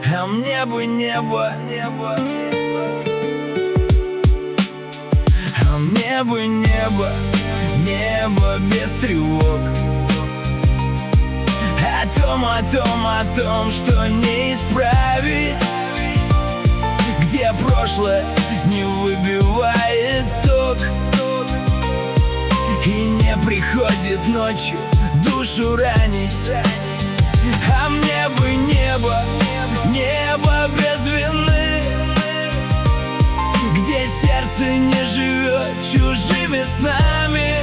А мне бы небо, а мне бы небо, небо без тревог. О том, что не исправить, где прошлое не выбивает ток и не приходит ночью душу ранить. А мне бы небо, небо без вины, где сердце не живет чужими снами.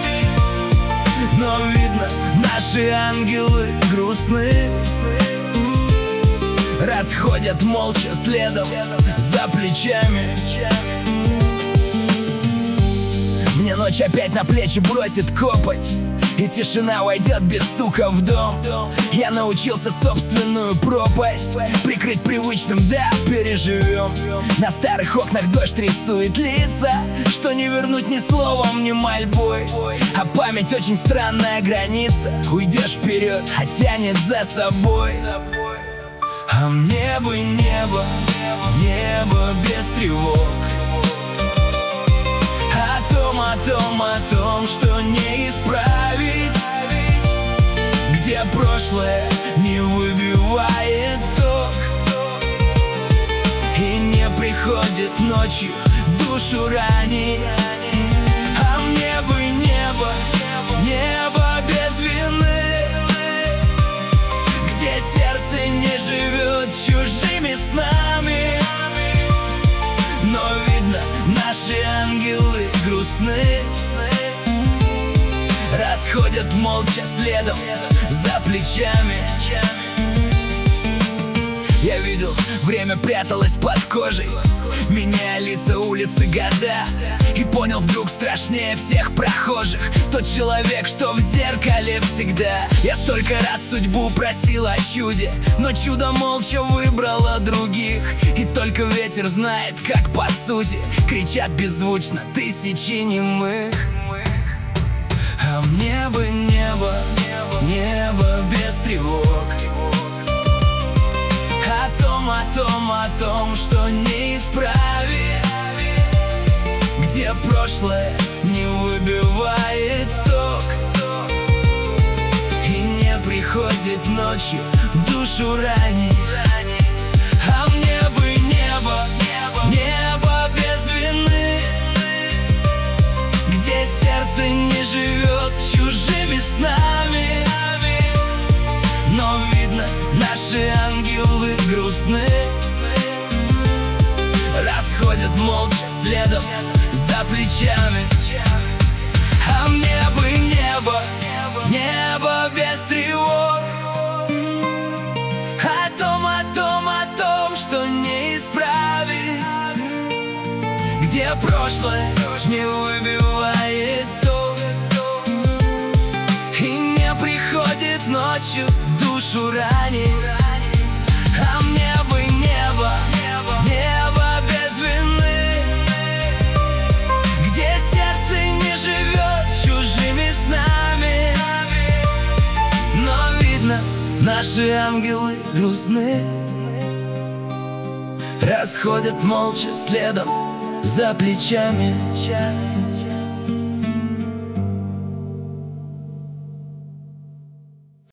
Но видно, наши ангелы грустны, расходят молча следом за плечами. Мне ночь опять на плечи бросит копоть, и тишина войдет без стука в дом. Я научился собственную пропасть прикрыть привычным, да, переживем. На старых окнах дождь рисует лица, что не вернуть ни словом, ни мольбой. А память очень странная граница, уйдешь вперед, а тянет за собой. А мне бы небо, небо без тревог. О том, что не исправить, где прошлое не выбивает ток и не приходит ночью душу ранить. А мне бы небо, небо без вины, где сердце не живет чужими снами. Но видно, наши ангелы грустны, расходят молча следом за плечами. Я видел, время пряталось под кожей, меняя лица, улицы, года. И понял вдруг, страшнее всех прохожих тот человек, что в зеркале всегда. Я столько раз судьбу просил о чуде, но чудо молча выбрало других. И только ветер знает, как по сути кричат беззвучно тысячи немых. А мне бы небо, небо без тревог. О том, что не исправить, где прошлое не выбивает ток и не приходит ночью душу ранить. А мне бы небо, небо без вины, где сердце не живет чужими снами. Но видно, наши ангелы грустны, расходят молча следом за плечами. А мне бы небо, небо без тревог. О том, что не исправить, где прошлое не выбивает ток и не приходит ночью душу ранить. А мне бы небо, небо без вины, где сердце не живет чужими снами. Но видно, наши ангелы грустны, расходят молча следом за плечами.